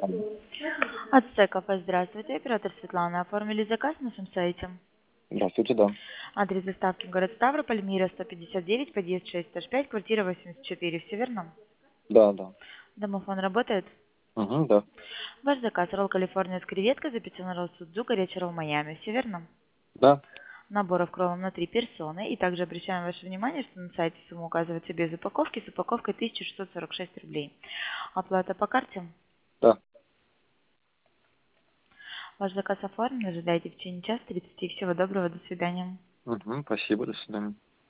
АЦ кафе, здравствуйте. Оператор Светлана. Оформили заказ на нашем сайте. Здравствуйте, да. Адрес доставки город Ставрополь, Мира 159, подъезд 6, этаж 5, квартира 84. Все верно? Да, да. Домофон работает? Угу, да. Ваш заказ ролл Калифорния с креветкой, запеченный ролл Судзу, горячий ролл Майами. Все верно? Да. Наборов кровом на 3 персоны. И также обращаем ваше внимание, что на сайте сумма указывается без упаковки, с упаковкой 1646 рублей. Оплата по карте. Да. Ваш заказ оформлен. Ожидайте в течение часа 30. Всего доброго. До свидания. Угу, спасибо, до свидания.